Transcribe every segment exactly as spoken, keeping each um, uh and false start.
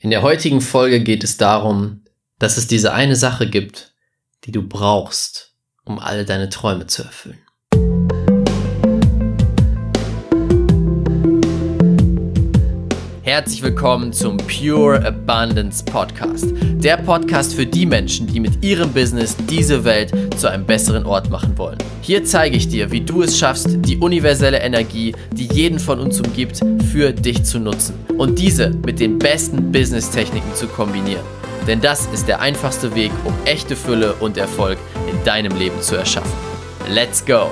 In der heutigen Folge geht es darum, dass es diese eine Sache gibt, die du brauchst, um alle deine Träume zu erfüllen. Herzlich willkommen zum Pure Abundance Podcast. Der Podcast für die Menschen, die mit ihrem Business diese Welt zu einem besseren Ort machen wollen. Hier zeige ich dir, wie du es schaffst, die universelle Energie, die jeden von uns umgibt, für dich zu nutzen und diese mit den besten Business-Techniken zu kombinieren. Denn das ist der einfachste Weg, um echte Fülle und Erfolg in deinem Leben zu erschaffen. Let's go!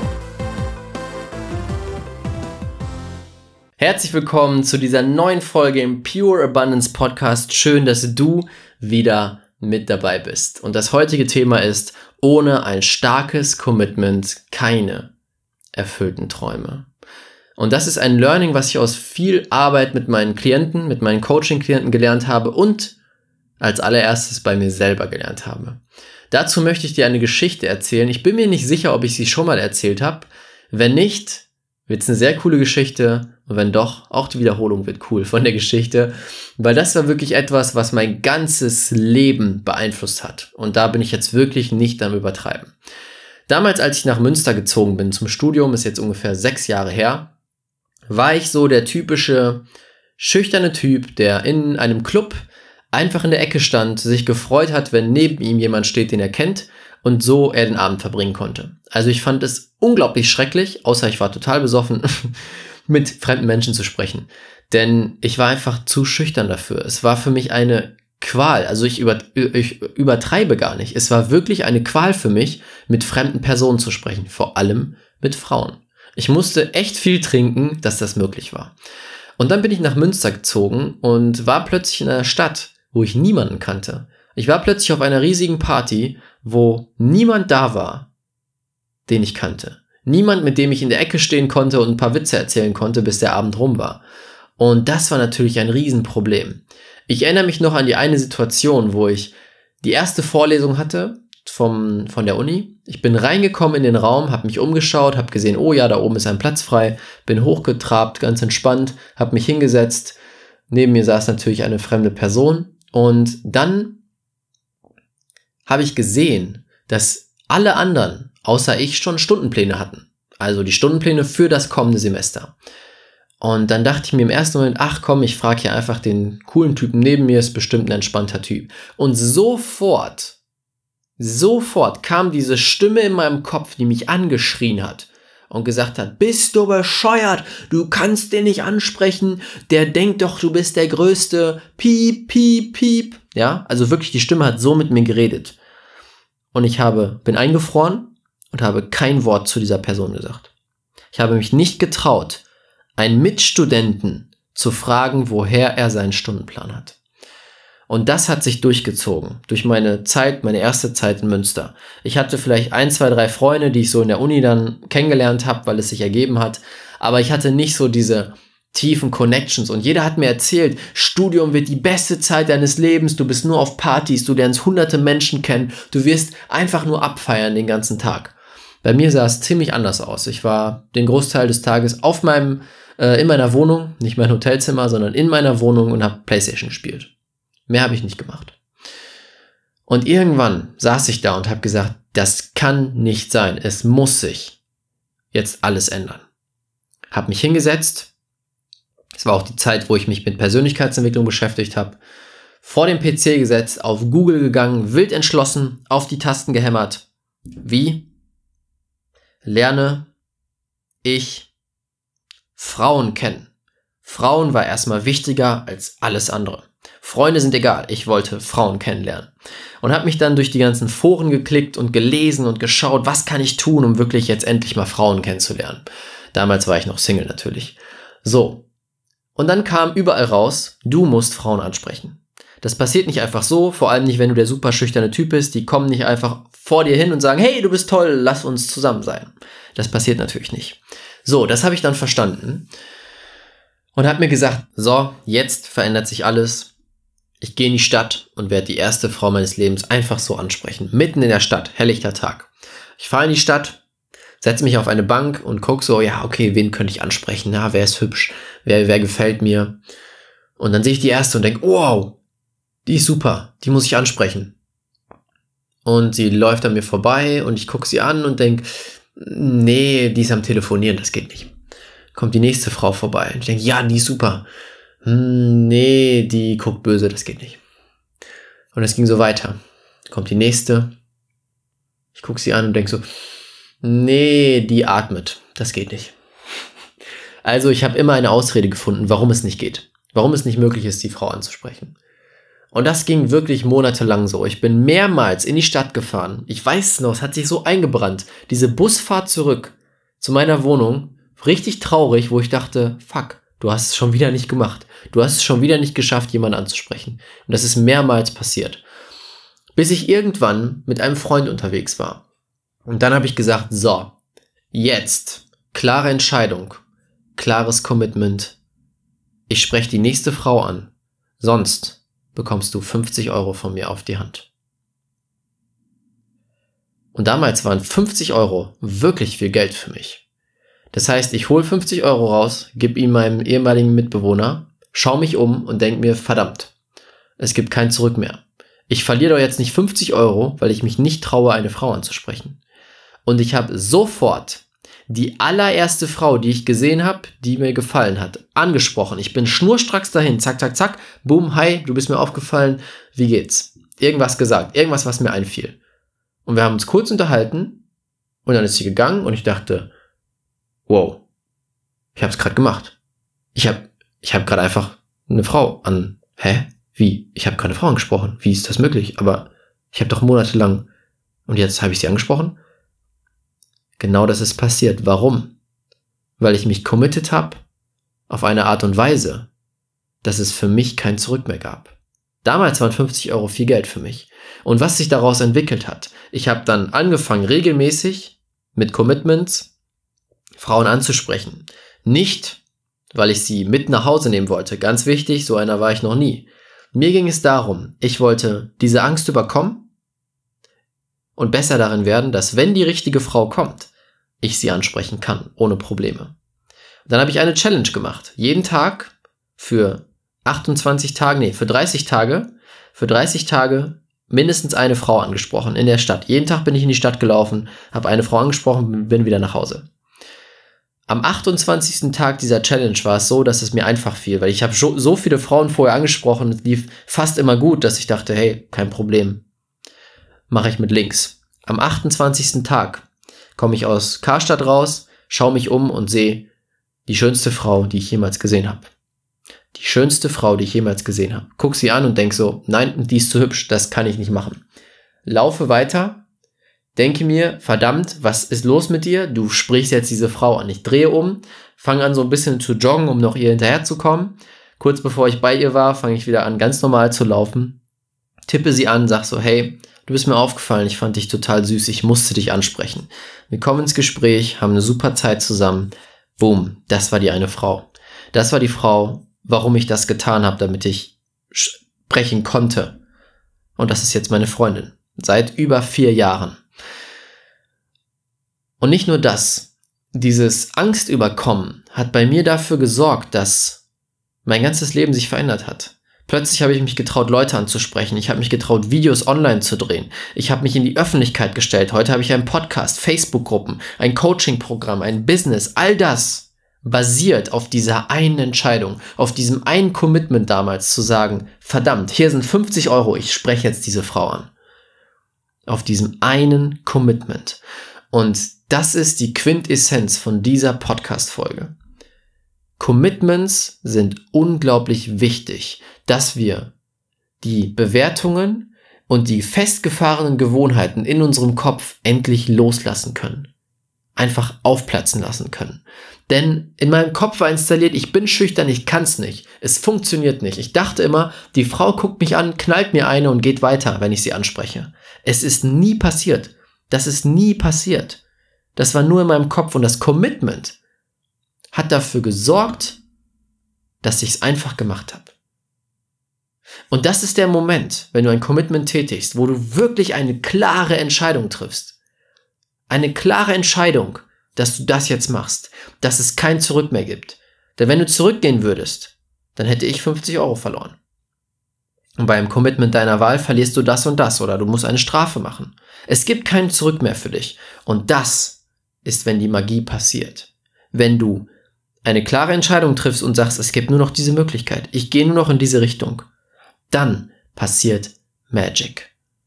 Herzlich willkommen zu dieser neuen Folge im Pure Abundance Podcast. Schön, dass du wieder mit dabei bist. Und das heutige Thema ist: ohne ein starkes Commitment keine erfüllten Träume. Und das ist ein Learning, was ich aus viel Arbeit mit meinen Klienten, mit meinen Coaching-Klienten gelernt habe und als allererstes bei mir selber gelernt habe. Dazu möchte ich dir eine Geschichte erzählen. Ich bin mir nicht sicher, ob ich sie schon mal erzählt habe. Wenn nicht, wird es eine sehr coole Geschichte. Und wenn doch, auch die Wiederholung wird cool von der Geschichte, weil das war wirklich etwas, was mein ganzes Leben beeinflusst hat. Und da bin ich jetzt wirklich nicht am Übertreiben. Damals, als ich nach Münster gezogen bin zum Studium, ist jetzt ungefähr sechs Jahre her, war ich so der typische schüchterne Typ, der in einem Club einfach in der Ecke stand, sich gefreut hat, wenn neben ihm jemand steht, den er kennt, und so er den Abend verbringen konnte. Also ich fand es unglaublich schrecklich, außer ich war total besoffen, mit fremden Menschen zu sprechen. Denn ich war einfach zu schüchtern dafür. Es war für mich eine Qual. Also ich, über, ich übertreibe gar nicht. Es war wirklich eine Qual für mich, mit fremden Personen zu sprechen. Vor allem mit Frauen. Ich musste echt viel trinken, dass das möglich war. Und dann bin ich nach Münster gezogen und war plötzlich in einer Stadt, wo ich niemanden kannte. Ich war plötzlich auf einer riesigen Party, wo niemand da war, den ich kannte. Niemand, mit dem ich in der Ecke stehen konnte und ein paar Witze erzählen konnte, bis der Abend rum war. Und das war natürlich ein Riesenproblem. Ich erinnere mich noch an die eine Situation, wo ich die erste Vorlesung hatte vom, von der Uni. Ich bin reingekommen in den Raum, habe mich umgeschaut, habe gesehen, oh ja, da oben ist ein Platz frei, bin hochgetrabt, ganz entspannt, habe mich hingesetzt. Neben mir saß natürlich eine fremde Person. Und dann habe ich gesehen, dass alle anderen außer ich schon Stundenpläne hatten. Also die Stundenpläne für das kommende Semester. Und dann dachte ich mir im ersten Moment, ach komm, ich frage hier einfach den coolen Typen neben mir, ist bestimmt ein entspannter Typ. Und sofort, sofort kam diese Stimme in meinem Kopf, die mich angeschrien hat und gesagt hat, bist du bescheuert, du kannst den nicht ansprechen, der denkt doch, du bist der Größte, piep, piep, piep. Ja, also wirklich, die Stimme hat so mit mir geredet. Und ich habe, bin eingefroren und habe kein Wort zu dieser Person gesagt. Ich habe mich nicht getraut, einen Mitstudenten zu fragen, woher er seinen Stundenplan hat. Und das hat sich durchgezogen, durch meine Zeit, meine erste Zeit in Münster. Ich hatte vielleicht ein, zwei, drei Freunde, die ich so in der Uni dann kennengelernt habe, weil es sich ergeben hat. Aber ich hatte nicht so diese tiefen Connections. Und jeder hat mir erzählt, Studium wird die beste Zeit deines Lebens, du bist nur auf Partys, du lernst hunderte Menschen kennen, du wirst einfach nur abfeiern den ganzen Tag. Bei mir sah es ziemlich anders aus. Ich war den Großteil des Tages auf meinem, äh, in meiner Wohnung, nicht mein Hotelzimmer, sondern in meiner Wohnung und habe Playstation gespielt. Mehr habe ich nicht gemacht. Und irgendwann saß ich da und habe gesagt, das kann nicht sein. Es muss sich jetzt alles ändern. Habe mich hingesetzt. Es war auch die Zeit, wo ich mich mit Persönlichkeitsentwicklung beschäftigt habe. Vor dem P C gesetzt, auf Google gegangen, wild entschlossen, auf die Tasten gehämmert. Wie? Lerne ich Frauen kennen. Frauen war erstmal wichtiger als alles andere. Freunde sind egal, ich wollte Frauen kennenlernen. Und habe mich dann durch die ganzen Foren geklickt und gelesen und geschaut, was kann ich tun, um wirklich jetzt endlich mal Frauen kennenzulernen. Damals war ich noch Single natürlich. So. Und dann kam überall raus, du musst Frauen ansprechen. Das passiert nicht einfach so, vor allem nicht, wenn du der super schüchterne Typ bist. Die kommen nicht einfach vor dir hin und sagen, hey, du bist toll, lass uns zusammen sein. Das passiert natürlich nicht. So, das habe ich dann verstanden und habe mir gesagt, so, jetzt verändert sich alles. Ich gehe in die Stadt und werde die erste Frau meines Lebens einfach so ansprechen. Mitten in der Stadt, helllichter Tag. Ich fahre in die Stadt, setze mich auf eine Bank und gucke so, ja, okay, wen könnte ich ansprechen? Na, wer ist hübsch? Wer, wer gefällt mir? Und dann sehe ich die erste und denke, wow, die ist super, die muss ich ansprechen. Und sie läuft an mir vorbei und ich gucke sie an und denke, nee, die ist am Telefonieren, das geht nicht. Kommt die nächste Frau vorbei und ich denke, ja, die ist super. Hm, nee, die guckt böse, das geht nicht. Und es ging so weiter. Kommt die nächste. Ich gucke sie an und denke so, nee, die atmet, das geht nicht. Also ich habe immer eine Ausrede gefunden, warum es nicht geht. Warum es nicht möglich ist, die Frau anzusprechen. Und das ging wirklich monatelang so. Ich bin mehrmals in die Stadt gefahren. Ich weiß es noch, es hat sich so eingebrannt. Diese Busfahrt zurück zu meiner Wohnung, richtig traurig, wo ich dachte, fuck, du hast es schon wieder nicht gemacht. Du hast es schon wieder nicht geschafft, jemanden anzusprechen. Und das ist mehrmals passiert. Bis ich irgendwann mit einem Freund unterwegs war. Und dann habe ich gesagt, so, jetzt, klare Entscheidung, klares Commitment. Ich spreche die nächste Frau an. Sonst bekommst du fünfzig Euro von mir auf die Hand. Und damals waren fünfzig Euro wirklich viel Geld für mich. Das heißt, ich hole fünfzig Euro raus, gebe ihm meinem ehemaligen Mitbewohner, schaue mich um und denke mir, verdammt, es gibt kein Zurück mehr. Ich verliere doch jetzt nicht fünfzig Euro, weil ich mich nicht traue, eine Frau anzusprechen. Und ich habe sofort die allererste Frau, die ich gesehen habe, die mir gefallen hat, angesprochen. Ich bin schnurstracks dahin, zack, zack, zack, boom, hi, du bist mir aufgefallen, wie geht's? Irgendwas gesagt, irgendwas, was mir einfiel. Und wir haben uns kurz unterhalten und dann ist sie gegangen und ich dachte, wow, ich habe es gerade gemacht. Ich habe ich hab gerade einfach eine Frau an, hä? Wie? Ich habe keine Frau angesprochen. Wie ist das möglich? Aber ich habe doch monatelang und jetzt habe ich sie angesprochen. Genau das ist passiert. Warum? Weil ich mich committed habe auf eine Art und Weise, dass es für mich kein Zurück mehr gab. Damals waren fünfzig Euro viel Geld für mich. Und was sich daraus entwickelt hat, ich habe dann angefangen, regelmäßig mit Commitments Frauen anzusprechen. Nicht, weil ich sie mit nach Hause nehmen wollte. Ganz wichtig, so einer war ich noch nie. Mir ging es darum, ich wollte diese Angst überkommen und besser darin werden, dass wenn die richtige Frau kommt, ich sie ansprechen kann, ohne Probleme. Dann habe ich eine Challenge gemacht. Jeden Tag für achtundzwanzig Tage, nee, für dreißig Tage, für dreißig Tage mindestens eine Frau angesprochen in der Stadt. Jeden Tag bin ich in die Stadt gelaufen, habe eine Frau angesprochen, bin wieder nach Hause. Am achtundzwanzigsten Tag dieser Challenge war es so, dass es mir einfach fiel, weil ich habe so viele Frauen vorher angesprochen, es lief fast immer gut, dass ich dachte, hey, kein Problem, mache ich mit links. Am achtundzwanzigsten Tag komme ich aus Karstadt raus, schaue mich um und sehe die schönste Frau, die ich jemals gesehen habe. Die schönste Frau, die ich jemals gesehen habe. Guck sie an und denk so, nein, die ist zu hübsch, das kann ich nicht machen. Laufe weiter, denke mir, verdammt, was ist los mit dir? Du sprichst jetzt diese Frau an. Ich drehe um, fange an so ein bisschen zu joggen, um noch ihr hinterherzukommen. Kurz bevor ich bei ihr war, fange ich wieder an, ganz normal zu laufen. Tippe sie an, sag so, hey, du bist mir aufgefallen, ich fand dich total süß, ich musste dich ansprechen. Wir kommen ins Gespräch, haben eine super Zeit zusammen. Boom, das war die eine Frau. Das war die Frau, warum ich das getan habe, damit ich sprechen konnte. Und das ist jetzt meine Freundin. Seit über vier Jahren. Und nicht nur das. Dieses Angstüberkommen hat bei mir dafür gesorgt, dass mein ganzes Leben sich verändert hat. Plötzlich habe ich mich getraut, Leute anzusprechen. Ich habe mich getraut, Videos online zu drehen. Ich habe mich in die Öffentlichkeit gestellt. Heute habe ich einen Podcast, Facebook-Gruppen, ein Coaching-Programm, ein Business. All das basiert auf dieser einen Entscheidung, auf diesem einen Commitment damals zu sagen, verdammt, hier sind fünfzig Euro, ich spreche jetzt diese Frau an. Auf diesem einen Commitment. Und das ist die Quintessenz von dieser Podcast-Folge. Commitments sind unglaublich wichtig, dass wir die Bewertungen und die festgefahrenen Gewohnheiten in unserem Kopf endlich loslassen können. Einfach aufplatzen lassen können. Denn in meinem Kopf war installiert, ich bin schüchtern, ich kann's nicht. Es funktioniert nicht. Ich dachte immer, die Frau guckt mich an, knallt mir eine und geht weiter, wenn ich sie anspreche. Es ist nie passiert. Das ist nie passiert. Das war nur in meinem Kopf und das Commitment hat dafür gesorgt, dass ich es einfach gemacht habe. Und das ist der Moment, wenn du ein Commitment tätigst, wo du wirklich eine klare Entscheidung triffst. Eine klare Entscheidung, dass du das jetzt machst, dass es kein Zurück mehr gibt. Denn wenn du zurückgehen würdest, dann hätte ich fünfzig Euro verloren. Und beim Commitment deiner Wahl verlierst du das und das oder du musst eine Strafe machen. Es gibt kein Zurück mehr für dich. Und das ist, wenn die Magie passiert. Wenn du eine klare Entscheidung triffst und sagst, es gibt nur noch diese Möglichkeit, ich gehe nur noch in diese Richtung, dann passiert Magic.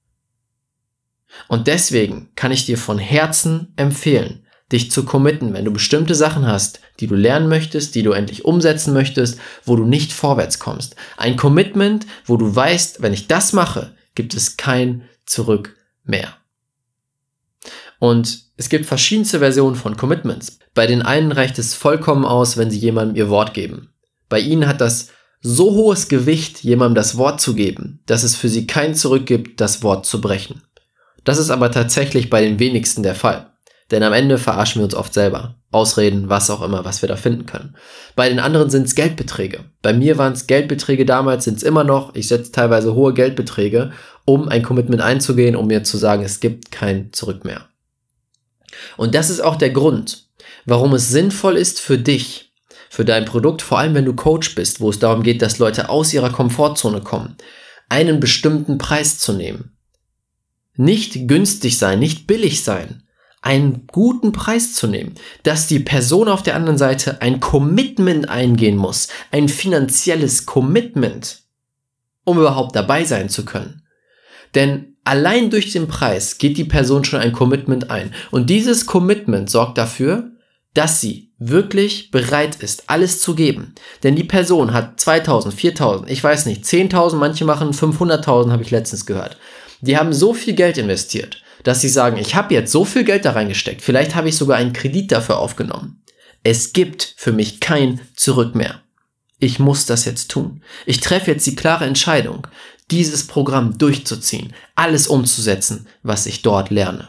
Und deswegen kann ich dir von Herzen empfehlen, dich zu committen, wenn du bestimmte Sachen hast, die du lernen möchtest, die du endlich umsetzen möchtest, wo du nicht vorwärts kommst. Ein Commitment, wo du weißt, wenn ich das mache, gibt es kein Zurück mehr. Und es gibt verschiedenste Versionen von Commitments. Bei den einen reicht es vollkommen aus, wenn sie jemandem ihr Wort geben. Bei ihnen hat das so hohes Gewicht, jemandem das Wort zu geben, dass es für sie kein Zurück gibt, das Wort zu brechen. Das ist aber tatsächlich bei den wenigsten der Fall. Denn am Ende verarschen wir uns oft selber. Ausreden, was auch immer, was wir da finden können. Bei den anderen sind es Geldbeträge. Bei mir waren es Geldbeträge damals, sind es immer noch. Ich setze teilweise hohe Geldbeträge, um ein Commitment einzugehen, um mir zu sagen, es gibt kein Zurück mehr. Und das ist auch der Grund, warum es sinnvoll ist für dich, für dein Produkt, vor allem wenn du Coach bist, wo es darum geht, dass Leute aus ihrer Komfortzone kommen, einen bestimmten Preis zu nehmen. Nicht günstig sein, nicht billig sein, einen guten Preis zu nehmen, dass die Person auf der anderen Seite ein Commitment eingehen muss, ein finanzielles Commitment, um überhaupt dabei sein zu können. Denn allein durch den Preis geht die Person schon ein Commitment ein. Und dieses Commitment sorgt dafür, dass sie wirklich bereit ist, alles zu geben. Denn die Person hat zweitausend, viertausend, ich weiß nicht, zehntausend, manche machen fünfhunderttausend, habe ich letztens gehört. Die haben so viel Geld investiert, dass sie sagen, ich habe jetzt so viel Geld da reingesteckt, vielleicht habe ich sogar einen Kredit dafür aufgenommen. Es gibt für mich kein Zurück mehr. Ich muss das jetzt tun. Ich treffe jetzt die klare Entscheidung, dieses Programm durchzuziehen, alles umzusetzen, was ich dort lerne.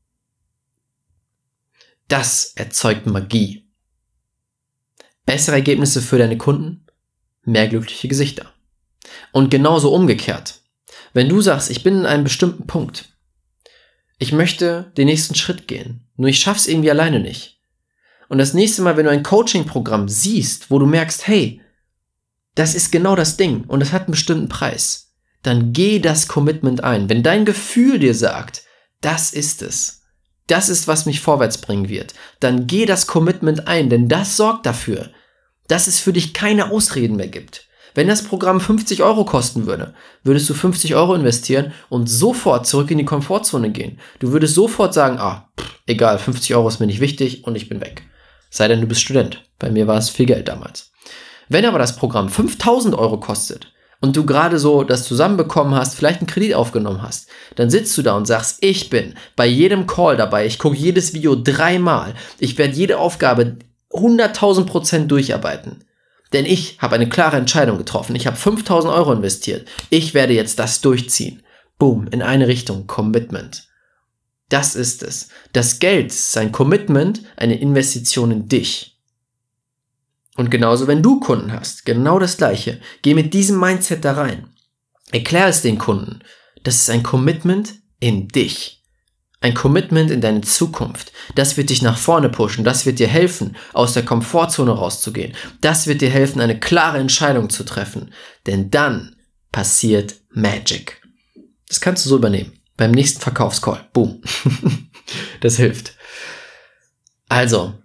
Das erzeugt Magie. Bessere Ergebnisse für deine Kunden, mehr glückliche Gesichter. Und genauso umgekehrt. Wenn du sagst, ich bin in einem bestimmten Punkt, ich möchte den nächsten Schritt gehen, nur ich schaff's irgendwie alleine nicht. Und das nächste Mal, wenn du ein Coaching-Programm siehst, wo du merkst, hey, das ist genau das Ding und es hat einen bestimmten Preis, dann geh das Commitment ein. Wenn dein Gefühl dir sagt, das ist es, das ist, was mich vorwärts bringen wird, dann geh das Commitment ein, denn das sorgt dafür, dass es für dich keine Ausreden mehr gibt. Wenn das Programm fünfzig Euro kosten würde, würdest du fünfzig Euro investieren und sofort zurück in die Komfortzone gehen. Du würdest sofort sagen, ah, pff, egal, fünfzig Euro ist mir nicht wichtig und ich bin weg. Sei denn, du bist Student. Bei mir war es viel Geld damals. Wenn aber das Programm fünftausend Euro kostet und du gerade so das zusammenbekommen hast, vielleicht einen Kredit aufgenommen hast, dann sitzt du da und sagst, ich bin bei jedem Call dabei, ich gucke jedes Video dreimal, ich werde jede Aufgabe hunderttausend Prozent durcharbeiten. Denn ich habe eine klare Entscheidung getroffen. Ich habe fünftausend Euro investiert. Ich werde jetzt das durchziehen. Boom, in eine Richtung, Commitment. Das ist es. Das Geld ist ein Commitment, eine Investition in dich. Und genauso, wenn du Kunden hast, genau das Gleiche. Geh mit diesem Mindset da rein. Erklär es den Kunden. Das ist ein Commitment in dich. Ein Commitment in deine Zukunft. Das wird dich nach vorne pushen. Das wird dir helfen, aus der Komfortzone rauszugehen. Das wird dir helfen, eine klare Entscheidung zu treffen. Denn dann passiert Magic. Das kannst du so übernehmen. Beim nächsten Verkaufscall. Boom. Das hilft. Also,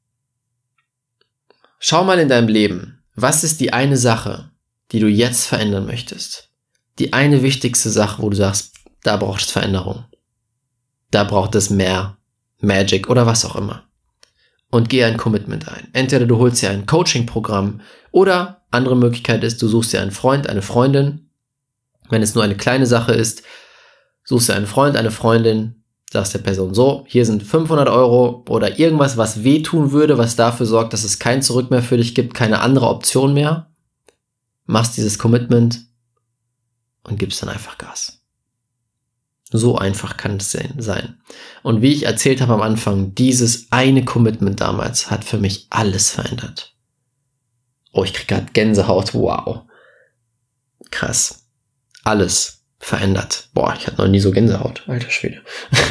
schau mal in deinem Leben. Was ist die eine Sache, die du jetzt verändern möchtest? Die eine wichtigste Sache, wo du sagst, da braucht es Veränderung. Da braucht es mehr Magic oder was auch immer. Und geh ein Commitment ein. Entweder du holst dir ein Coaching-Programm oder andere Möglichkeit ist, du suchst dir einen Freund, eine Freundin. Wenn es nur eine kleine Sache ist, suchst dir einen Freund, eine Freundin, sagst der Person so, hier sind fünfhundert Euro oder irgendwas, was wehtun würde, was dafür sorgt, dass es kein Zurück mehr für dich gibt, keine andere Option mehr. Machst dieses Commitment und gibst dann einfach Gas. So einfach kann es sein. Und wie ich erzählt habe am Anfang, dieses eine Commitment damals hat für mich alles verändert. Oh, ich kriege gerade Gänsehaut. Wow. Krass. Alles verändert. Boah, ich hatte noch nie so Gänsehaut. Alter Schwede.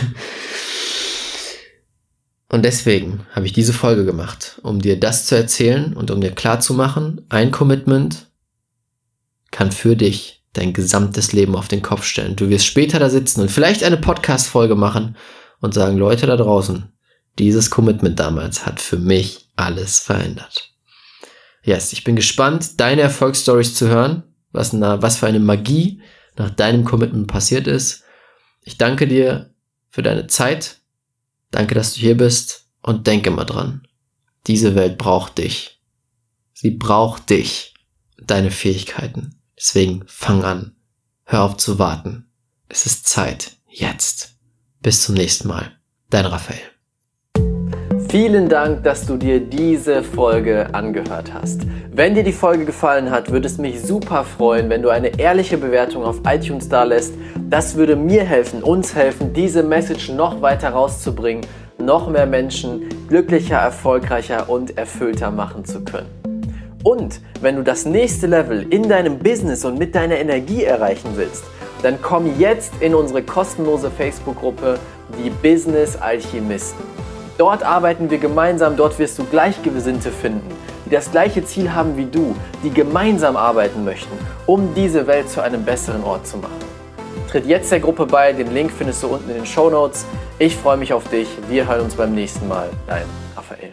Und deswegen habe ich diese Folge gemacht, um dir das zu erzählen und um dir klarzumachen, ein Commitment kann für dich dein gesamtes Leben auf den Kopf stellen. Du wirst später da sitzen und vielleicht eine Podcast-Folge machen und sagen, Leute da draußen, dieses Commitment damals hat für mich alles verändert. Yes, ich bin gespannt, deine Erfolgsstories zu hören, was, na, was für eine Magie nach deinem Commitment passiert ist. Ich danke dir für deine Zeit. Danke, dass du hier bist und denk immer dran. Diese Welt braucht dich. Sie braucht dich und deine Fähigkeiten. Deswegen fang an. Hör auf zu warten. Es ist Zeit. Jetzt. Bis zum nächsten Mal. Dein Raphael. Vielen Dank, dass du dir diese Folge angehört hast. Wenn dir die Folge gefallen hat, würde es mich super freuen, wenn du eine ehrliche Bewertung auf iTunes dalässt. Das würde mir helfen, uns helfen, diese Message noch weiter rauszubringen, noch mehr Menschen glücklicher, erfolgreicher und erfüllter machen zu können. Und wenn du das nächste Level in deinem Business und mit deiner Energie erreichen willst, dann komm jetzt in unsere kostenlose Facebook-Gruppe, die Business Alchemisten. Dort arbeiten wir gemeinsam, dort wirst du Gleichgesinnte finden, die das gleiche Ziel haben wie du, die gemeinsam arbeiten möchten, um diese Welt zu einem besseren Ort zu machen. Tritt jetzt der Gruppe bei, den Link findest du unten in den Shownotes. Ich freue mich auf dich, wir hören uns beim nächsten Mal. Dein Raphael.